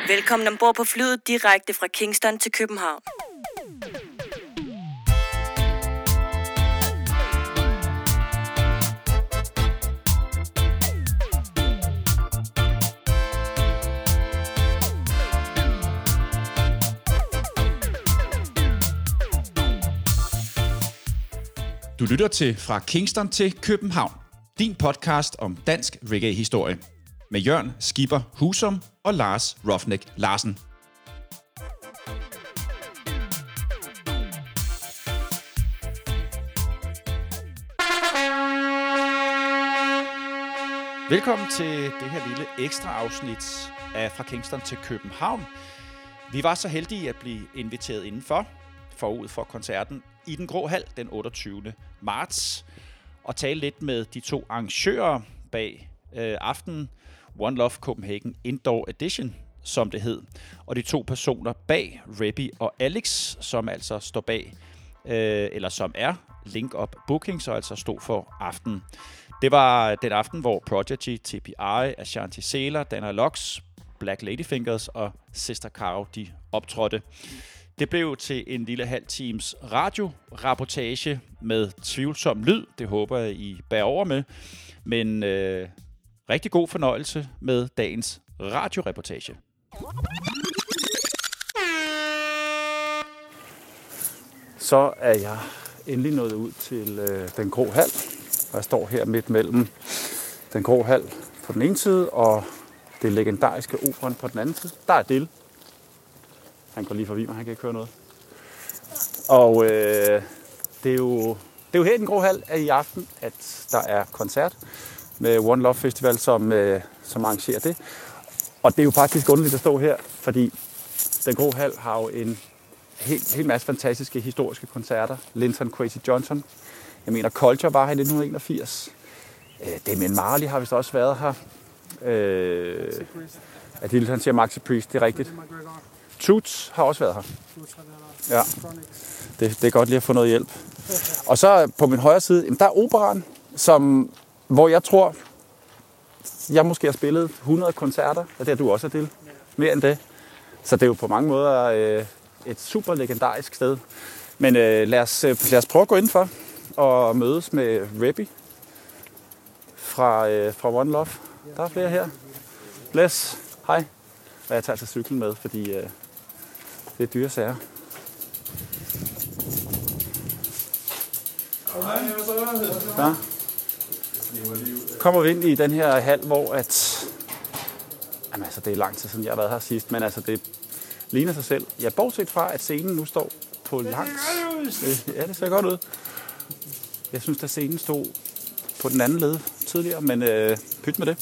Velkommen ombord på flyet direkte fra Kingston til København. Du lytter til Fra Kingston til København, din podcast om dansk reggae-historie, med Jørn Skipper Husum og Lars Roughneck Larsen. Velkommen til det her lille ekstra afsnit af Fra Kingston til København. Vi var så heldige at blive inviteret indenfor, forud for koncerten i Den Grå Hal den 28. marts, og tale lidt med de to arrangører bag aftenen, One Love Copenhagen Indoor Edition, som det hed, og de to personer bag, Rebby og Alex, som altså står bag, eller som er Link Up Bookings, og altså stod for aftenen. Det var den aften, hvor Prodigy, TPI, Ashanti Sailor, Dana Lux, Black Ladyfingers og Sister Caro, de optrådte. Det blev til en lille halv times radioreportage med tvivlsom lyd. Det håber jeg, I bærer over med. Men rigtig god fornøjelse med dagens radioreportage. Så er jeg endelig nået ud til Den Grå Hal. Og jeg står her midt mellem Den Grå Hal på den ene side og det legendariske Operan på den anden side. Der er Dill. Han går lige forbi mig, han kan ikke høre noget. Og det er jo her i Den Grå Hal i aften, at der er koncert med One Love Festival, som arrangerer det. Og det er jo faktisk underligt at stå her, fordi Den Grå Hal har jo en helt masse fantastiske historiske koncerter. Linton Kwesi Johnson. Jeg mener, Culture var her i 1981. Damien Marley har vist også været her. Han siger Maxi Priest, det er rigtigt. Toots har også været her. Ja, det er godt lige at få noget hjælp. Og så på min højre side, der er Operan, hvor jeg tror, jeg måske har spillet 100 koncerter, og det har du også, Adil. Mere end det. Så det er jo på mange måder et super legendarisk sted. Men lad os prøve at gå indenfor og mødes med Rebby fra One Love. Der er flere her. Bless. Hej. Og jeg tager altså cyklen med, fordi det er dyre sager. Ja. Kommer vi ind i den her hal, hvor det er lang tid siden, jeg har været her sidst, men altså det ligner sig selv. Ja, bortset fra, at scenen nu står på langs. Ja, det ser godt ud. Jeg synes, at scenen stod på den anden led tidligere, men pyt med det.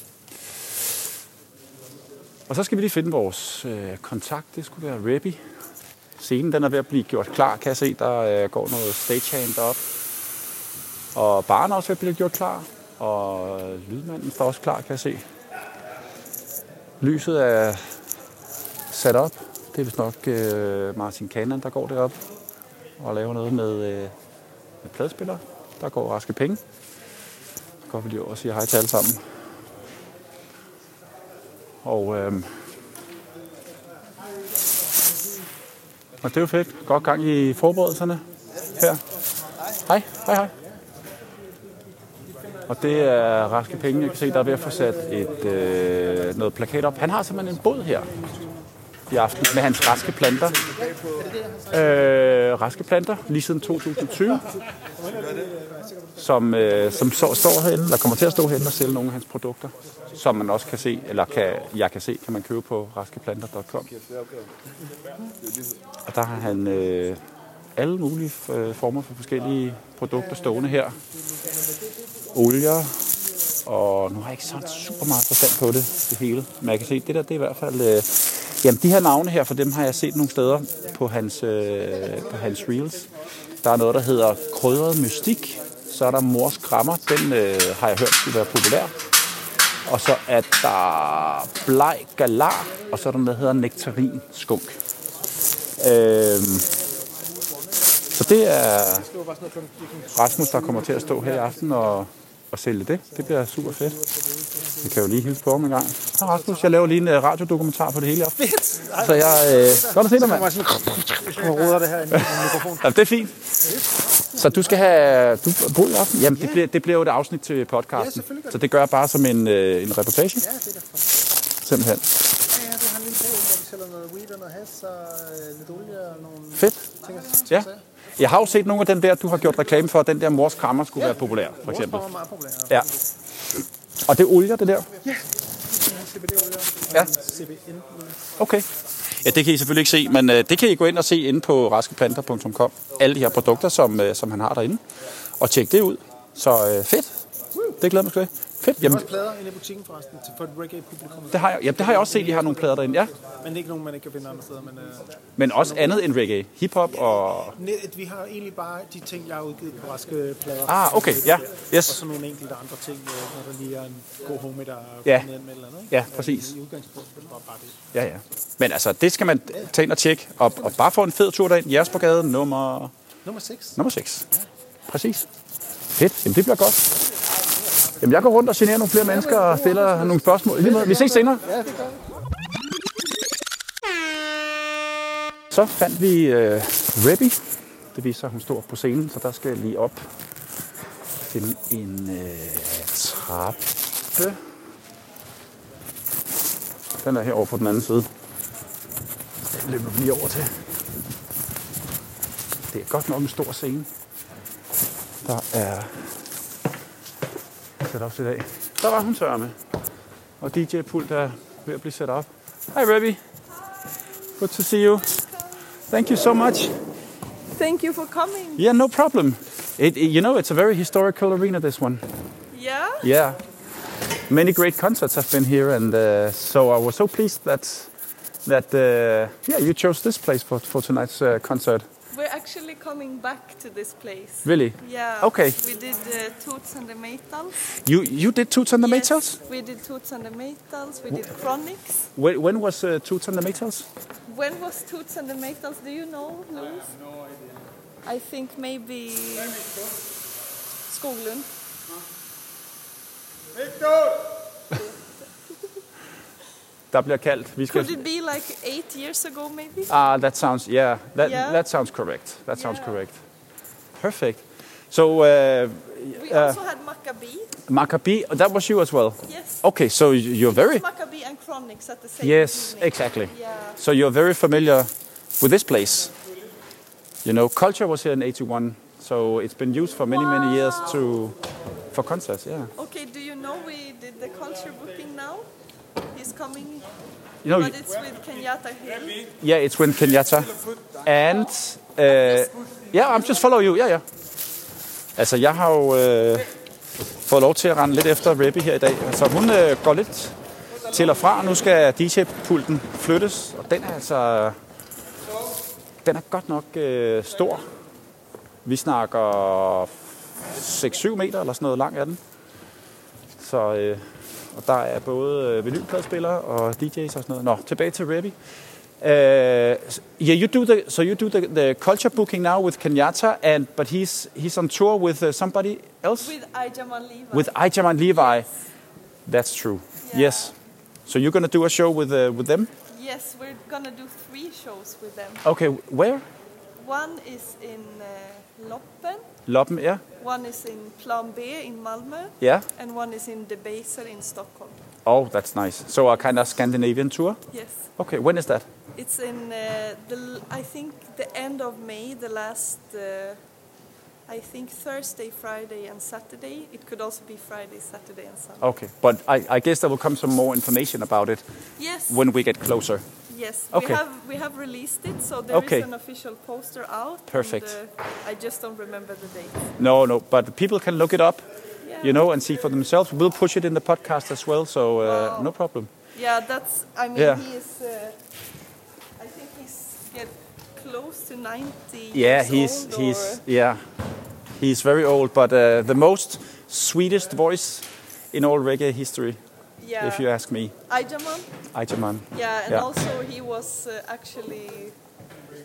Og så skal vi lige finde vores kontakt. Det skulle være Rebby. Scenen den er ved at blive gjort klar, kan jeg se. Der går noget stagehand op. Og baren er også ved at blive gjort klar. Og lydmanden står også klar, kan jeg se. Lyset er sat op. Det er vist nok Martin Kanan, der går derop og laver noget med pladespillere. Der går raske penge. Så går vi lige over og siger hej til alle sammen. Og det er jo fedt. Godt gang i forberedelserne her. Hej. Og det er raske penge. Jeg kan se, der er ved at få sat noget plakat op. Han har simpelthen en båd her i aften med hans raske planter. Raske planter, lige siden 2020. Som står herinde, eller kommer til at stå herinde og sælge nogle af hans produkter. Som man også kan se, jeg kan se, kan man købe på raskeplanter.com. Og der har han alle mulige former for forskellige produkter stående her. Olier, og nu har jeg ikke sådan super meget forstand på det hele. Men jeg kan se, det er i hvert fald... Jamen, de her navne her, for dem har jeg set nogle steder på hans reels. Der er noget, der hedder krydret mystik. Så er der mors krammer, den har jeg hørt skulle være populær. Og så er der bleg galar, og så er der noget, der hedder nektarin skunk. Så det er Rasmus, der kommer til at stå her i aften og sælge det. Det bliver super fedt. Vi kan jo lige hilse på ham en gang. Hej Rasmus, jeg laver lige en radiodokumentar på det hele. Fedt! Så jeg... godt at se dig, mand. Jeg roder det her i mikrofonen. Ja, det er fint. Så du skal have... Du bor i aften? Jamen, det bliver jo et afsnit til podcasten. Ja, selvfølgelig. Så det gør jeg bare som en reportage. Ja, det er derfor. Simpelthen. Ja, du har en lille brug, hvor vi sælger noget weed og noget hash og lidt olie og nogle Fedt. ting. Ja. Jeg har jo set nogle af den der, du har gjort reklame for, den der mors krammer skulle være populær, for eksempel. Mors meget populær. Ja. Og det er olier, det der? Ja, CBD-olie og Ja. CBN. Okay. Ja, det kan I selvfølgelig ikke se, men det kan I gå ind og se inde på raskeplanter.com. Alle de her produkter, som han har derinde. Og tjek det ud. Så fedt. Det glæder mig sgu. Fedt. Vi har også plader inde i butikken forresten, for et reggae-publikum. Det har jeg også set, I har nogle plader derinde, ja. Men det er ikke nogen, man ikke kan finde andre steder. Men også andet end reggae. Hip-hop og... Vi har egentlig bare de ting, jeg har udgivet på raske plader. Okay, ja. Yes. Og så nogle enkelte andre ting, når der lige er en god homie, der er Ja. med eller andet. Ikke? Ja, præcis. I udgangspunktet var bare det. Ja. Men altså, det skal man tage ind og tjekke. Og bare få en fed tur derind. Jægersborgade nummer 6. Nummer 6. Ja. Præcis. Fedt. Jamen, det bliver godt. Jamen, jeg går rundt og generer nogle flere mennesker og stiller nogle spørgsmål. Vi ses senere. Ja, det gør. Så fandt vi Rebby. Det viser sig, hun står på scenen, så der skal jeg lige op. Finde en trappe. Den er herovre på den anden side. Den løber vi lige over til. Det er godt nok en stor scene. Der er sat op til i dag. Der var hun tør med. Og DJ-pult er ved at blive sat op. Hej Rebby. Good to see you. Thank you so much. Thank you for coming. Yeah, no problem. You know, it's a very historical arena, this one. Yeah? Yeah. Many great concerts have been here, and so I was so pleased that you chose this place for tonight's concert. We're actually coming back to this place. Really? Yeah. Okay. We did Toots and the Maytals. You did Toots and the Yes, Maytals? we did Toots and the Maytals. We did Chronics. When was Toots and the Maytals? When was Toots and the Maytals? Do you know, Louis? No idea. I think maybe Skoglund. Der bliver kaldt. Vi skal... Could it be like 8 years ago, maybe? That sounds, that sounds correct. That sounds correct. Perfect. So, We also had Maccabee. Maccabee, that was you as well? Yes. Okay, so you're very... Maccabee and Chronics at the same Yes, evening. exactly. Yeah. So you're very familiar with this place. You know, Culture was here in 81, so it's been used for many years for concerts, yeah. Okay, do you know we did the culture booking now? He's coming, You know, but it's with Kenyatta Hill. yeah, it's with Kenyatta. And, I'm just follow you, yeah. Altså, jeg har jo fået lov til at rende lidt efter Rebby her i dag. Altså, hun går lidt til og fra. Nu skal DJ-pulten flyttes, og den er altså... Den er godt nok stor. Vi snakker 6-7 meter eller sådan noget lang er den. Så og der er både vinylpladespillere og DJ's og sådan noget. Nå, tilbage til Rebby. You do the culture booking now with Kenyatta, but he's on tour with somebody else. With Ijaman Levi. With Ijaman Levi. Yes. That's true. Yeah. Yes. So you're gonna do a show with them? Yes, we're gonna do 3 shows with them. Okay, where? One is in Loppen, Loppen, yeah. one is in Plan B in Malmö, Yeah. and one is in Debaser in Stockholm. Oh, that's nice. So a kind of Scandinavian tour? Yes. Okay, when is that? It's in I think the end of May, the last I think Thursday, Friday and Saturday. It could also be Friday, Saturday and Sunday. Okay, but I guess there will come some more information about it Yes. when we get closer. Yes. Okay. We have released it, so there Okay. is an official poster out. Perfect. And, I just don't remember the date. No, but people can look it up, Yeah. you know, and see for themselves. We'll push it in the podcast as well, so Wow. no problem. Yeah, that's. I mean, Yeah. he is. I think he's close to 90 Yeah, years old. he's very old, but the most sweetest voice in all reggae history, Yeah. if you ask me. Ijaman. Ijaman. Yeah, and Yeah. also he was actually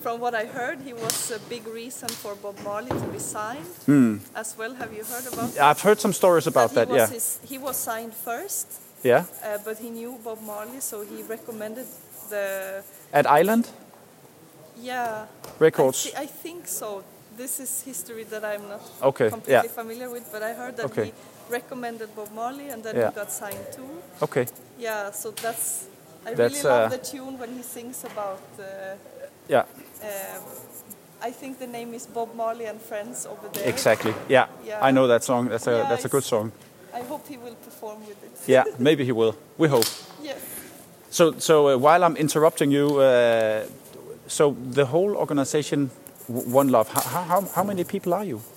from what I heard, he was a big reason for Bob Marley to be signed as well. Have you heard about that? I've heard some stories about that. Yeah. He was signed first. Yeah. But he knew Bob Marley, so he recommended the... At Island Yeah. Records. I think so. This is history that I'm not Okay, completely familiar with, but I heard that Okay. he recommended Bob Marley and then Yeah. he got signed too. Okay. Yeah, so that's... I That's, really love the tune when he sings about... Yeah. I think the name is Bob Marley and Friends over there. Exactly. Yeah. Yeah. I know that song. That's a Yeah, that's a good it's- song. I hope he will perform with it. Yeah. Maybe he will. We hope. Yes. So while I'm interrupting you, so the whole organization, One Love. How many people are you?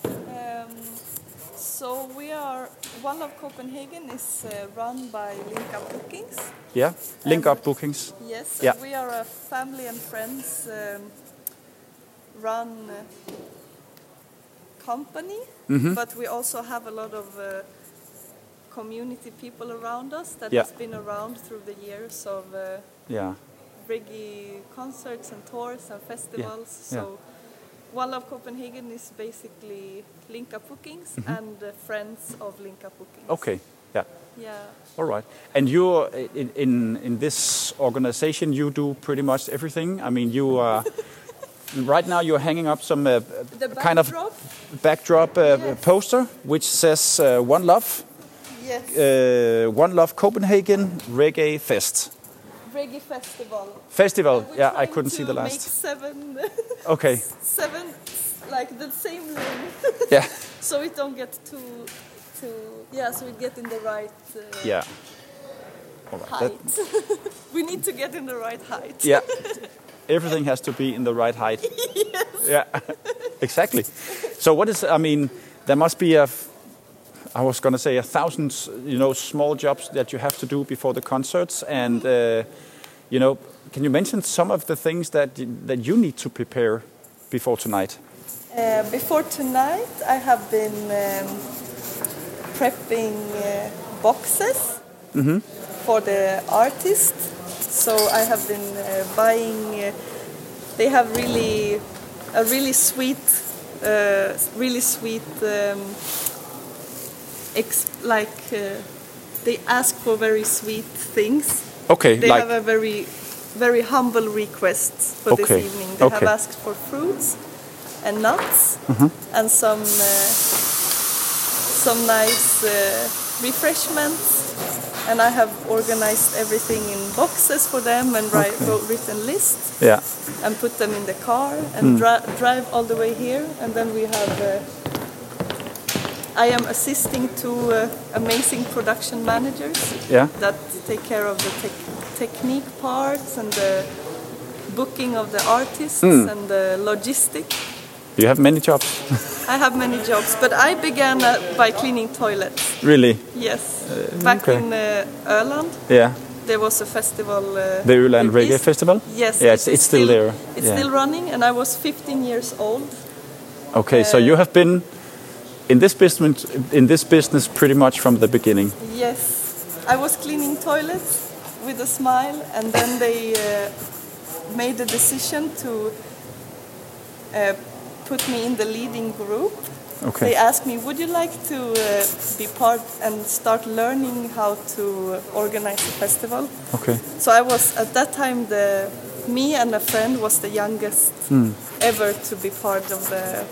So we are... One Love Copenhagen is run by Link Up Bookings. Yeah. Link Up Bookings. Yes, Yeah. we are a family and friends run company, but we also have a lot of community people around us that Yeah. has been around through the years of Yeah. reggae concerts and tours and festivals. Yeah. So One Love Copenhagen is basically Link Up Bookings and friends of Link Up Bookings. Okay. Yeah. Yeah. All right. And you're in this organization. You do pretty much everything. I mean, you are right now. You're hanging up some The kind of backdrop poster which says One Love. Yes. One Love Copenhagen Reggae Fest. Reggae Festival. Festival. And we're Yeah, I trying couldn't see to the make last. seven, Okay. like the same lane, Yeah. so it don't get too, so we get in the right Yeah. All right. height. We need to get in the right height. Yeah. Everything has to be in the right height. Yes. Yeah. Exactly. So what is? I mean, there must be I was going to say 1,000, small jobs that you have to do before the concerts, and can you mention some of the things that you need to prepare before tonight? Before tonight, I have been prepping boxes for the artist. So I have been buying. They have a really sweet. They ask for very sweet things. Okay, They have a very, very humble request for this Okay, evening. They have okay. asked for fruits and nuts and some nice refreshments. And I have organized everything in boxes for them and written lists. Yeah. And put them in the car and drive all the way here. And then we have... I am assisting two amazing production managers that take care of the technique parts and the booking of the artists and the logistic. You have many jobs. I have many jobs, but I began by cleaning toilets. Really? Yes. Back in Öland. Yeah. There was a festival. The Öland Reggae Festival? Yes. Yeah, it's still there. It's still running, and I was 15 years old. Okay, so you have been in this business pretty much from the beginning. Yes. I was cleaning toilets with a smile, and then they made the decision to put me in the leading group. Okay. They asked me, would you like to be part and start learning how to organize a festival? Okay. So I was, at that time, me and a friend was the youngest ever to be part of the,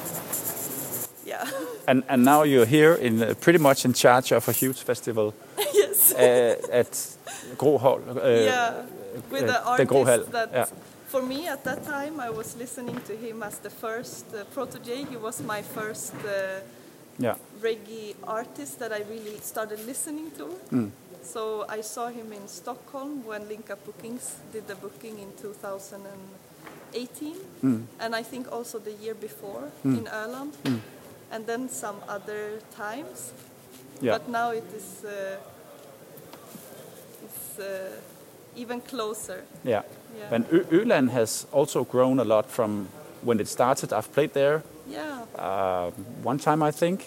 And now you're here pretty much in charge of a huge festival. Yes. At Gro with the artist that... Yeah. For me, at that time, I was listening to him as the first protege. He was my first reggae artist that I really started listening to. So I saw him in Stockholm when Link Up Bookings did the booking in 2018. And I think also the year before in Öland. And then some other times. Yeah. But now it is even closer. Yeah. And Öland has also grown a lot from when it started. I've played there one time, I think.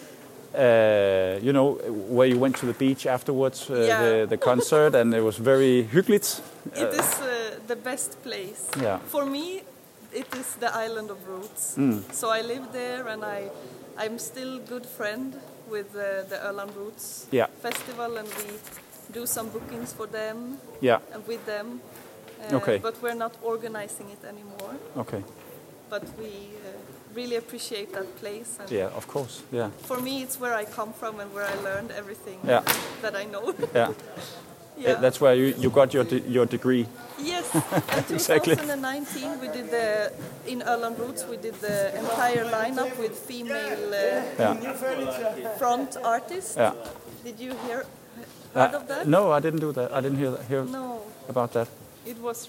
Where you went to the beach afterwards, the concert, and it was very hyggligt. It is the best place. Yeah. For me, it is the island of Roots. So I live there, and I'm still good friend with the Öland Roots festival, and we do some bookings for them and with them. But we're not organizing it anymore. Okay. But we really appreciate that place. And of course. Yeah. For me, it's where I come from and where I learned everything that I know. That's where you got your degree. Yes. In 2019, we did in Öland Roots, we did the entire lineup with female front artists. Yeah. Did you heard of that? No, I didn't do that. I didn't hear about that. It was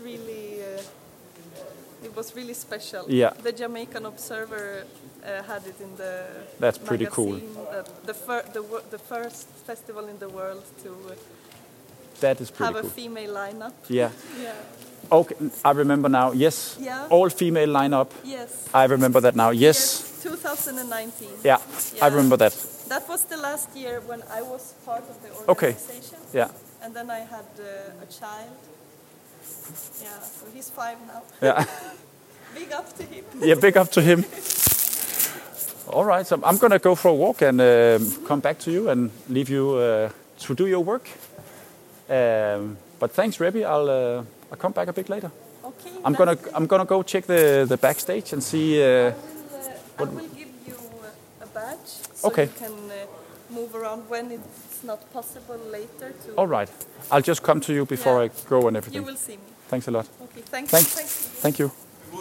really special. Yeah. The Jamaican Observer had it in the That's pretty magazine, cool. The first festival in the world to that is pretty have cool. A female lineup. Yeah. Okay, I remember now. Yes. Yeah. All female lineup. Yes. I remember that now. Yes. 2019. Yeah. I remember that. That was the last year when I was part of the organization. Okay. Yeah. And then I had a child. Yeah, so he's 5 now. Yeah. Big up to him. Yeah, big up to him. All right, so I'm going to go for a walk and come back to you and leave you to do your work. But thanks, Rebby. I'll come back a bit later. Okay. I'm gonna go check the backstage and see. I will give you a badge so you can move around when it's not possible later. All right. I'll just come to you before I go and everything. You will see me. Thanks a lot. Okay. Thanks. Thank you.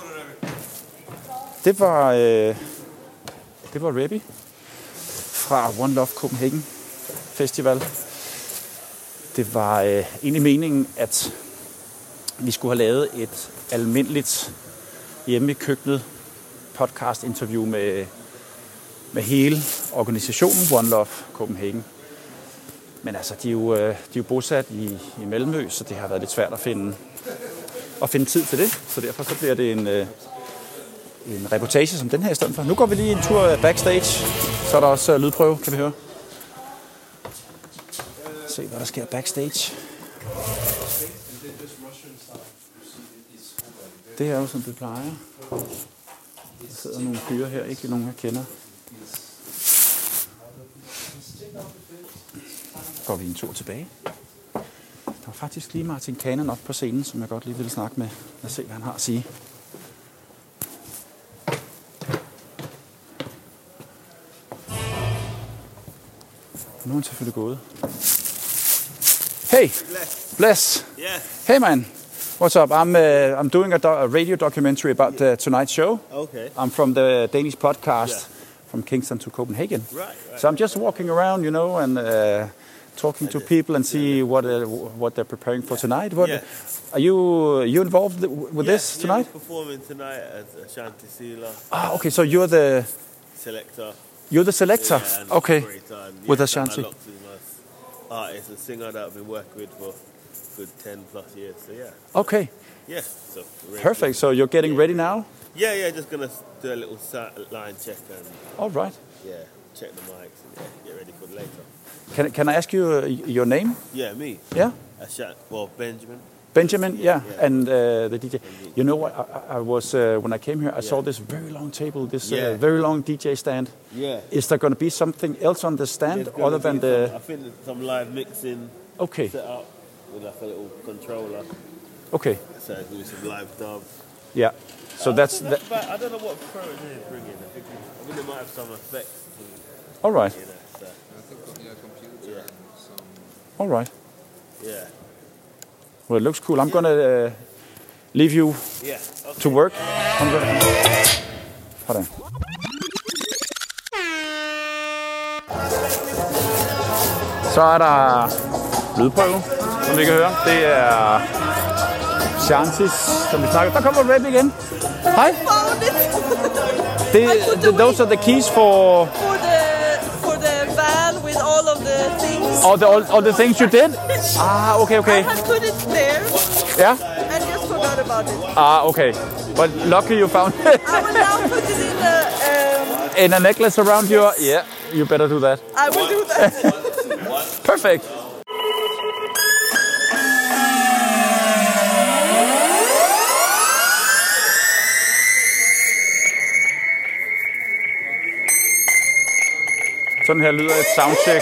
Det var Rebby fra One Love Copenhagen Festival. Det var egentlig meningen, at vi skulle have lavet et almindeligt hjemme i køkkenet podcast-interview med hele organisationen One Love Copenhagen. Men altså, de er jo bosat i Malmø, så det har været lidt svært at finde tid til det. Så derfor så bliver det en reportage som den her i stedet for. Nu går vi lige en tur backstage, så er der også lydprøve, kan vi høre. Se, hvad der sker backstage. Det er jo, som det plejer. Der sidder nogle fyre her, ikke nogen, jeg kender. Går vi en tur tilbage. Der var faktisk lige Martin Kanen op på scenen, som jeg godt lige ville snakke med. Lad os se, hvad han har at sige. Nu er han selvfølgelig gået. Hey, Bless. Yeah. Hey, man. What's up? I'm doing a radio documentary about the Tonight Show. Okay. I'm from the Danish podcast from Kingston to Copenhagen. Right. So I'm just walking around, and talking to people and see what they're preparing for tonight. Are you involved with this tonight? We're performing tonight as Ashanti Sila. Ah, okay. So you're the selector. You're the selector. Yeah, okay. With Ashanti. Artist and singer that I've been working with for good 10 plus years. So yeah. Okay. Yeah. So perfect. So you're getting ready now? Yeah. Just gonna do a little line check and. All right. Yeah. Check the mics and get ready for later. Can I ask you your name? Yeah, me. Yeah. Benjamin. Benjamin, yeah. And the DJ. You know what? I was when I came here, I saw this very long table, this very long DJ stand. Yeah. Is there going to be something else on the stand other than the? I think there's some live mixing. Okay. Set up with like a little controller. Okay. So do some live dubs. Yeah. So that's. I don't know what pro is bringing. I think they might have some effects. All right. So. I think computer and some. All right. Yeah. Well, it looks cool. I'm gonna leave you to work. Sådan. Så er der lydprøve, som vi kan høre. Det er Shantis, som vi snakker. Der kommer Rebby igen. Hej. Those are the keys for the van with all of the things. All the things you did? Ah, okay. I had put it there. Yeah? And just forgot about it. Ah, okay. But lucky you found it. I will now put it in the... in a necklace around you? Yeah, you better do that. I will do that. Perfect. Sådan her lyder et soundcheck,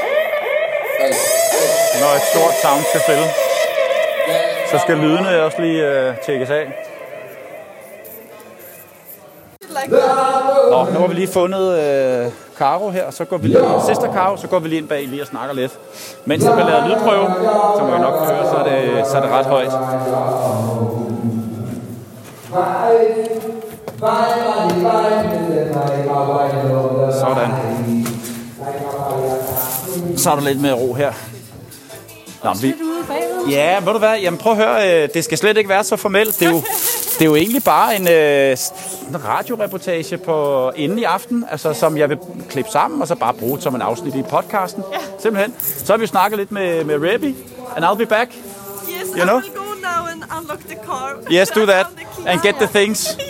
når et stort sound skal spille. Så skal lydene også lige tjekkes af. Nå, nu har vi lige fundet Caro her, så går vi lige, Sister Caro, så går vi lige ind bag lige og snakker lidt. Mens der bliver lavet lydprøve, så må jeg nok høre, så er det ret højt. Sådan. Så er der lidt mere ro her. Nå, ja, ved du hvad? Jamen prøv at høre, det skal slet ikke være så formelt. Det er jo egentlig bare en radioreportage på inden i aften, altså, som jeg vil klippe sammen og så bare bruge som en afsnit i podcasten. Ja. Simpelthen. Så har vi jo snakket lidt med Rebby, and I'll be back. Yes, you know? I will go now and unlock the car. Yes, do that, and get the things. Yes.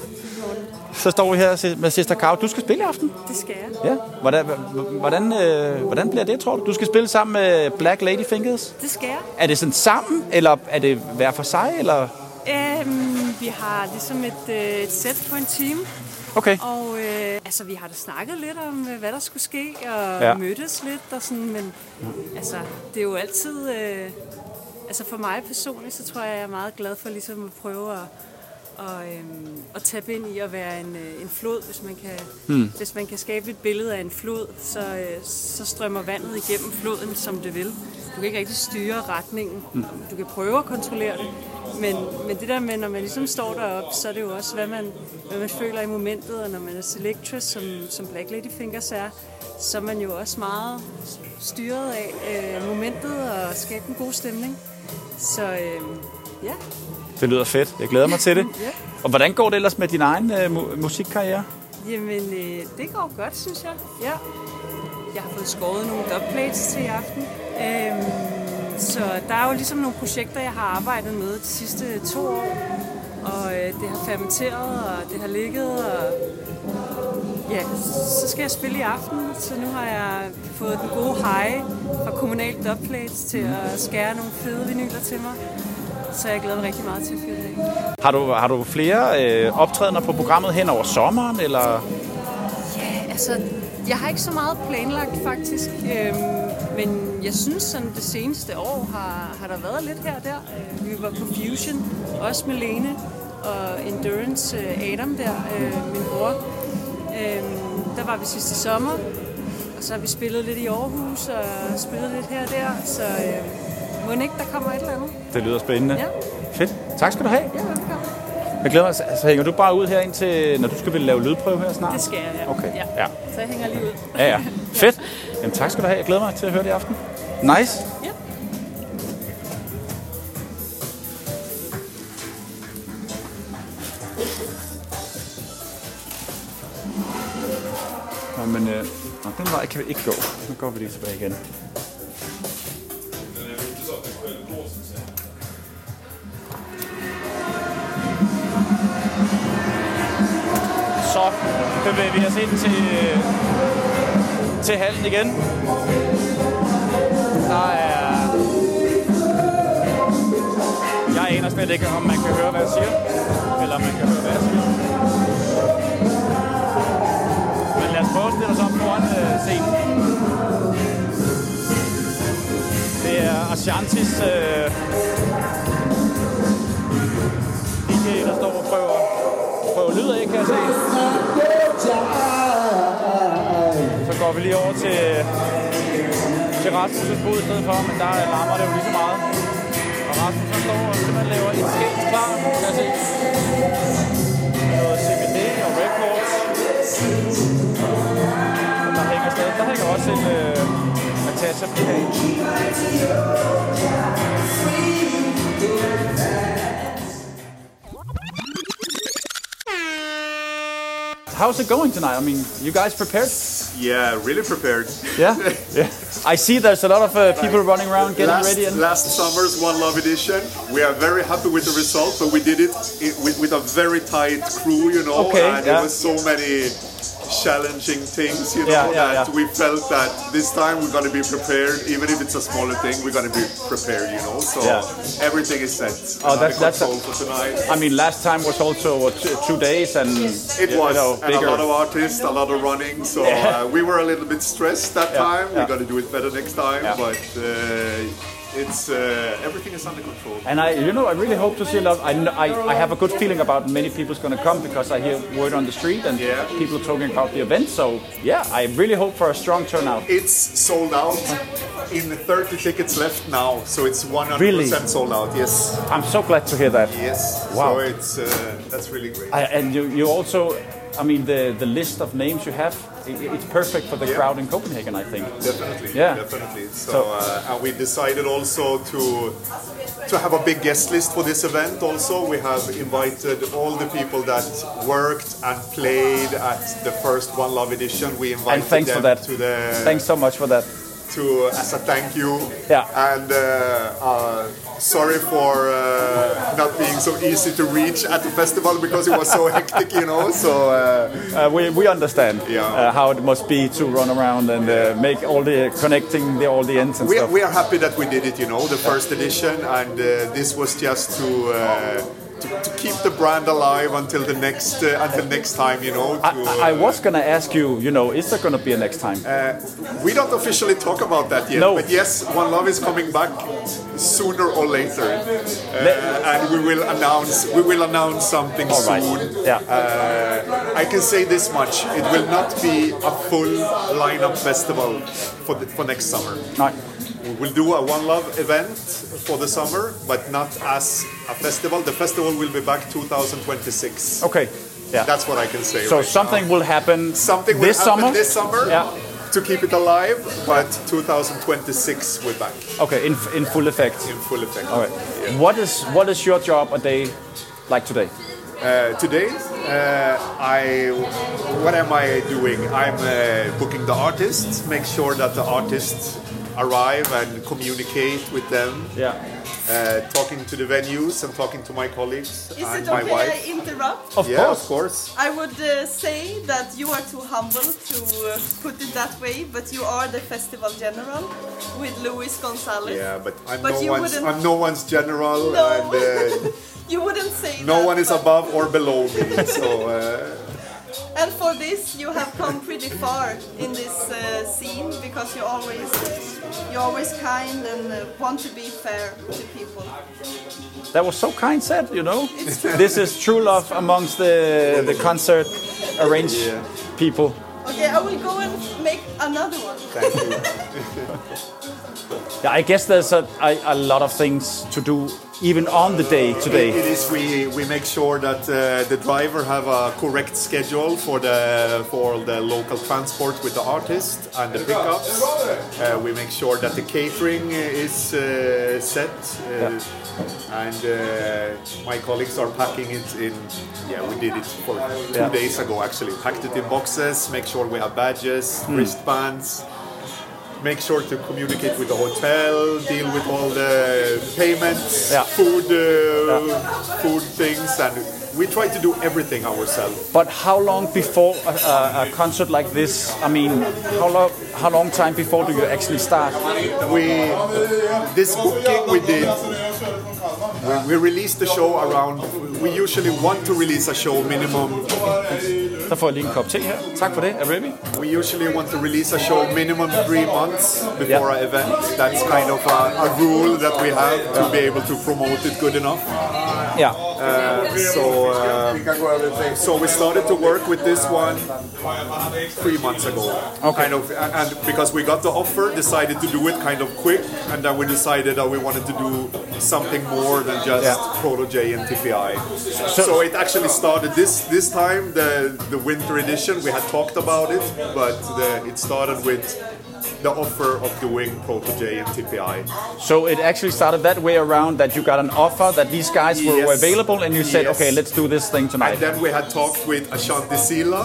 Så står vi her med Sister Caro. Du skal spille i aften? Det skal jeg. Ja. Hvordan bliver det, tror du? Du skal spille sammen med Black Lady Fingers? Det skal jeg. Er det sådan sammen, eller er det hver for sig, eller? Vi har ligesom et sæt på en time. Okay. Og vi har da snakket lidt om, hvad der skulle ske, og mødtes lidt og sådan, men altså, det er jo altid... for mig personligt, så tror jeg er meget glad for ligesom at prøve at tappe ind i at være en flod, hvis man kan skabe et billede af en flod, så strømmer vandet igennem floden, som det vil. Du kan ikke rigtig styre retningen. Du kan prøve at kontrollere det, men det der med, når man ligesom står deroppe, så er det jo også, hvad man føler i momentet, og når man er selectress, som Black Lady Fingers er, så er man jo også meget styret af momentet og skabe en god stemning. Så ja. Det lyder fedt. Jeg glæder mig til det. Ja. Og hvordan går det ellers med din egen musikkarriere? Jamen, det går godt, synes jeg. Ja. Jeg har fået skåret nogle dubplates til i aften. Så der er jo ligesom nogle projekter, jeg har arbejdet med de sidste 2 år. Og det har fermenteret, og det har ligget, og ja, så skal jeg spille i aften. Så nu har jeg fået den gode high fra Kommunal Dubplates til at skære nogle fede vinyler til mig. Så jeg glæder mig rigtig meget til at fyre det af. Har du flere optrædener på programmet hen over sommeren, eller? Ja, altså, jeg har ikke så meget planlagt faktisk. Men jeg synes, sådan det seneste år har der været lidt her og der. Vi var på Fusion, også med Lene og Endurance Adam der, min bror. Der var vi sidste sommer, og så har vi spillet lidt i Aarhus og spillet lidt her og der. Så må ikke, der kommer et eller andet. Det lyder spændende. Ja. Fedt. Tak skal du have. Ja, velkommen. Jeg glæder mig. Så hænger du bare ud her indtil, når du skal lave lydprøve her snart? Det skal jeg, ja. Okay. Ja. Så jeg hænger lige ud. Ja. Fedt. Jamen, tak skal du have. Jeg glæder mig til at høre det i aften. Nice. Ja. Men den vej kan vi ikke gå. Nu går vi lige tilbage igen. Så bevæger vi os ind til hallen igen. Der er... Jeg aner slet ikke, om man kan høre, hvad jeg siger. Eller om man kan høre, hvad jeg siger. Men lad os prøve at stille os op foran scenen. Det er Ashantis DJ, der står og prøver lyd af, kan jeg se. Så går vi lige over til Rasmus' bod i stedet for, men der larmer det jo lige så meget. Og Rasmus så står og simpelthen laver et skægt klar, kan jeg se. Noget CBD og records. Der hænger også en Natasha Page. How's it going tonight? I mean, you guys prepared? Yeah, really prepared. Yeah? Yeah. I see there's a lot of people running around getting ready. Last summer's One Love edition, we are very happy with the result, but we did it with a very tight crew, you know, okay, and there was so many challenging things, you know, that we felt that this time we're going to be prepared, even if it's a smaller thing, we're going to be prepared, you know, so everything is set. Oh, that's for tonight. I mean, last time was also 2 days, and it was, and bigger. a lot of artists, a lot of running, so we were a little bit stressed that time. We're going to do it better next time, but it's everything is under control. And I really hope to see a lot. I have a good feeling about many people's going to come because I hear word on the street and people talking about the event. So I really hope for a strong turnout. It's sold out. In 30 tickets left now, so it's 100% really? Sold out. Yes. I'm so glad to hear that. Yes. Wow. So it's that's really great. And you also, I mean, the list of names you have, it's perfect for the crowd in Copenhagen, I think. Definitely. Yeah. Definitely. So and we decided also to have a big guest list for this event. Also, we have invited all the people that worked and played at the first One Love edition. We invited and thanks them for that. to the. Thanks so much for that. As a thank you. Yeah. And sorry for not being so easy to reach at the festival because it was so hectic, you know. So we understand how it must be to run around and make all the connecting all the ends and stuff. We are happy that we did it, you know, the first edition, and this was just to keep the brand alive until the next time, you know. I was gonna ask you, you know, is there gonna be a next time? We don't officially talk about that yet, but yes, One Love is coming back sooner or later, and we will announce something soon. Right. Yeah. I can say this much: it will not be a full lineup festival for next summer. Right. We'll do a One Love event for the summer, but not as a festival. The festival will be back 2026. Okay. Yeah. That's what I can say. So something will happen. Something will happen this summer. Yeah. To keep it alive, but 2026 we're back. Okay, in full effect. In full effect. All right. Yeah. What is your job a day like today? Today, what am I doing? I'm booking the artists, make sure that the artists arrive and communicate with them. Yeah. Talking to the venues and talking to my colleagues and my okay wife. I interrupt? Of course. I would say that you are too humble to put it that way, but you are the festival general with Luis Gonzalez. Yeah, but I'm no one's general. No. And, you wouldn't say that. No one is above or below me. So. And for this, you have come pretty far in this scene because you're always kind and want to be fair to people. That was so kind said, you know. This is true love amongst the concert arranged people. Okay, I will go and make another one. Thank you. Yeah, I guess there's a lot of things to do even on the day today. It is. We make sure that the driver have a correct schedule for the local transport with the artist and the pickups. We make sure that the catering is set, and my colleagues are packing it in. Yeah, we did it for 2 days ago actually. Packed it in boxes. Make sure we have badges, wristbands. Make sure to communicate with the hotel, deal with all the payments, food things, and we try to do everything ourselves. But how long before a concert like this? I mean, how long time before do you actually start? This booking we did. We released the show around. We usually want to release a show minimum. Der får jeg lige en kop te her. Tak for det. Er ready? We usually want to release a show minimum 3 months before an event. That's kind of a rule that we have to be able to promote it good enough. Yeah. So we started to work with this one 3 months ago. Okay. Kind of, and because we got the offer, decided to do it kind of quick, and then we decided that we wanted to do something more than just Proto-J and TPI. So it actually started this time, the winter edition. We had talked about it, but it started with the offer of doing Proto-J and TPI. So it actually started that way around, that you got an offer that these guys were available, and you said, okay, let's do this thing tonight. And then we had talked with Ashanti Sila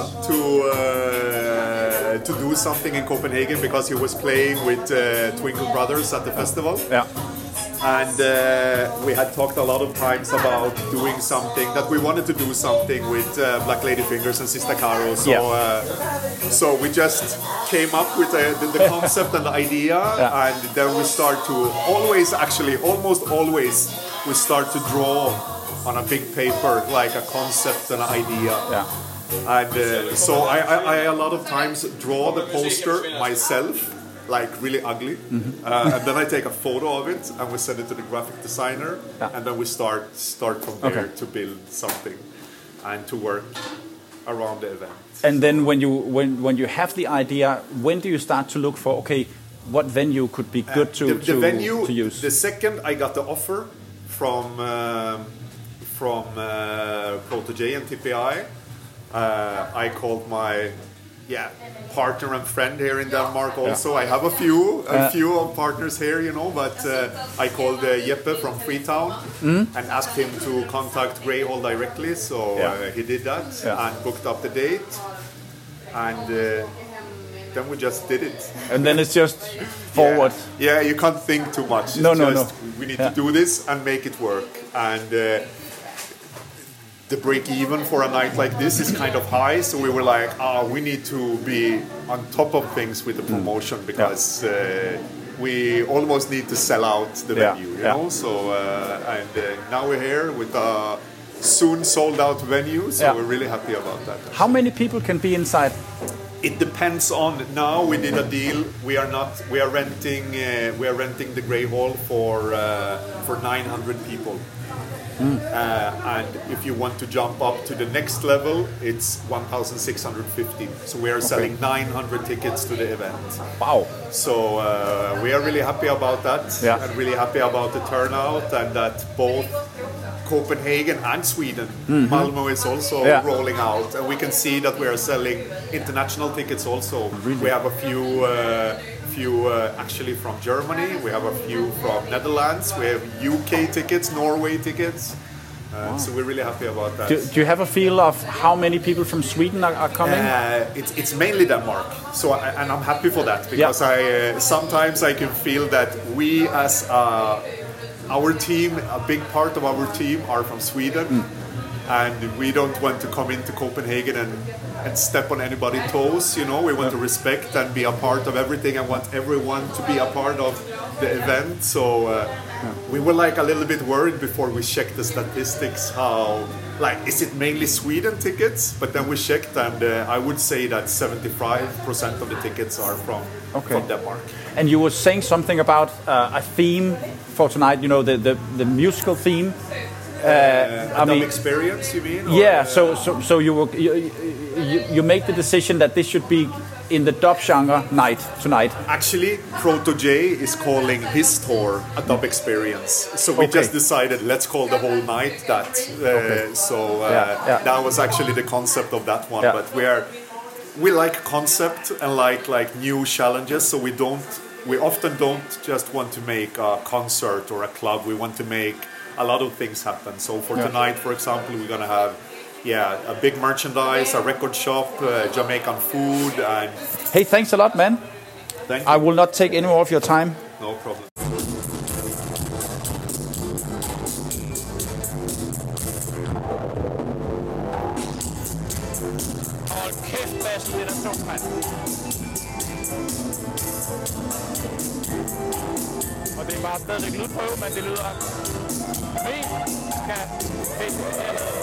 to do something in Copenhagen because he was playing with Twinkle Brothers at the festival. Yeah. And we had talked a lot of times about doing something, that we wanted to do something with Black Lady Fingers and Sister Caro. So we just came up with the concept and the idea, and then we start to almost always, we start to draw on a big paper, like a concept and an idea. Yeah. And so I a lot of times draw the poster myself, like really ugly, and then I take a photo of it and we send it to the graphic designer, and then we start from there to build something and to work around the event. And then when you have the idea, when do you start to look for what venue could be good to use? The second I got the offer from Proto-J and TPI, I called my partner and friend here in Denmark also. I have a few of partners here, but I called Jeppe from Freetown and asked him to contact Greyhall directly, so he did that and booked up the date, and then we just did it. And then it's just forward. Yeah, you can't think too much. No. We need to do this and make it work, and the break even for a night like this is kind of high, so we were like, we need to be on top of things with the promotion, because we almost need to sell out the venue, you know. So and now we're here with a soon sold out venue, so we're really happy about that. How many people can be inside? It depends on. Now we did a deal. We are renting the Greyhall for 900 people. And if you want to jump up to the next level, it's 1,650. So we are selling 900 tickets to the event. Wow! So we are really happy about that, and really happy about the turnout, and that both Copenhagen and Sweden, Malmö is also rolling out, and we can see that we are selling international tickets also. Really? We have a few actually from Germany, we have a few from Netherlands, we have UK tickets, Norway tickets, so we're really happy about that. Do you have a feel of how many people from Sweden are coming? It's mainly Denmark, so and I'm happy for that, because sometimes I can feel that we as our team, a big part of our team are from Sweden, and we don't want to come into Copenhagen and step on anybody's toes, we want to respect and be a part of everything and want everyone to be a part of the event. So we were like a little bit worried before we checked the statistics, how, like, is it mainly Sweden tickets? But then we checked, and I would say that 75% of the tickets are from Denmark. And you were saying something about a theme for tonight, the musical theme. Experience, you mean? Yeah. So you make the decision that this should be in the dub genre night tonight. Actually, Proto-J is calling his tour a dub experience. So we just decided, let's call the whole night that. That was actually the concept of that one. But we like concept and like new challenges. So we often don't just want to make a concert or a club. We want to make a lot of things happen. So for tonight, for example, we're gonna have a big merchandise, a record shop, Jamaican food, and hey, thanks a lot, man. Thank you. I will not take any more of your time. No problem. Hold kæft, Bassen, det er da tungt, mand. Og det er bare stadigvæk lydprøve, men det lyder mega fedt.